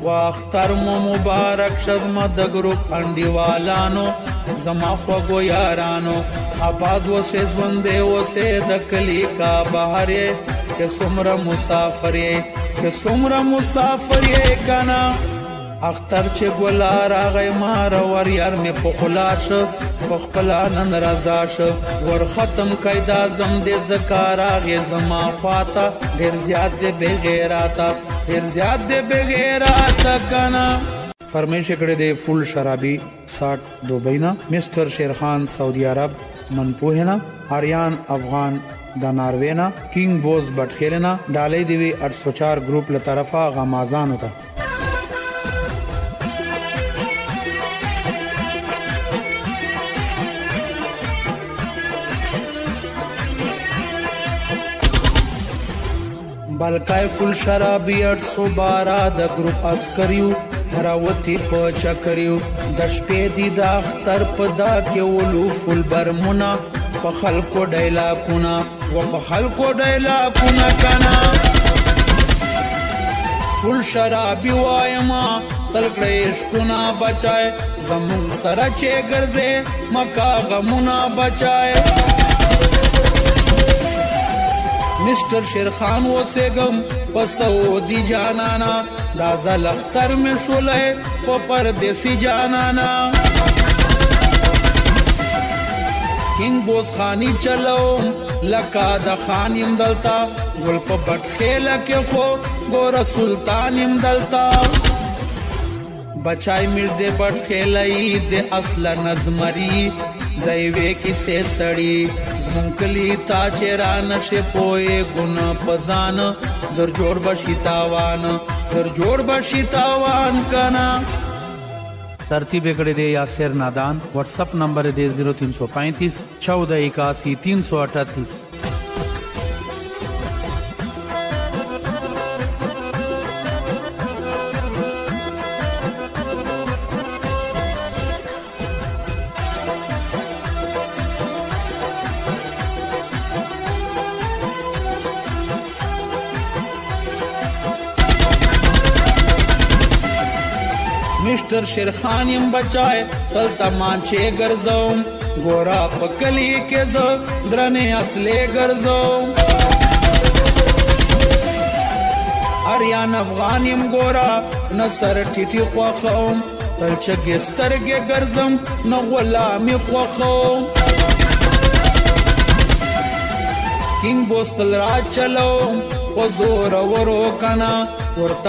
واختر مو مبارک شزما د ګروپ انډیوالانو زما خوږو یارانو آباد وسې ژوندې وسې د کلي کا بهر یې که څومره مسافر یې که څومره مسافر یې کنه اختر چې ګلا راغی مار ور یار مې په خلا شه په خپله نن رضا شه ور ختم کئ دا زم دې زکا راغې زما خواته ډېر زیات دې بېغیراته ډېر زیات دې بېغیراته کنه فرمایش کړی دی فول شرابي 60 دوبۍ نه مستر شیرخان سعودي عرب منپوهنا آریان افغان د ناروے نه کینګ بوز بټخیل نه ډالۍ دی 804 ګروپ له طرفه غمازان وته بلکای فل شرابی 812 د ګروپ اسکریو راوتی په چکریو د شپې دی د اختر په دا کې ولو فل برمونه په خلکو ډایلاګونه و په خلکو ډایلاګونه کنا فل شرابی وایما تلکړې عشقونه بچای زمون سره چې ګرځې مکا غمونه بچای مستر شیرخان وسېګم په سعودي جانانا دا زل اختر مې شولې په پردیسي جانانا کینګ بوز خانی چلوم لکا د خانیم دلتا ګل په بټخیله کې خو ګوره سلطان یم دلتا بچای میر دې بټخیلای د اصل نظمری دایوي کیسه سړی زمون کلی تا چران شه پوي ګن پزان در جوړ بشي تاوان کنا ترتیب کړي دی یاسر نادان واتس اپ نمبر دی 0335 1481 338 مستر شیرخان یم بچای تل تمانچه ګرځوم ګورا پکلی کې ز درنه اصله ګرځوم اریان افغان یم ګورا نصر ټیټي خوخوم تل چې سترګې ګرځم نو غلامي خوخوم کینګ بوستل را چلو و زور ورو کنا ورته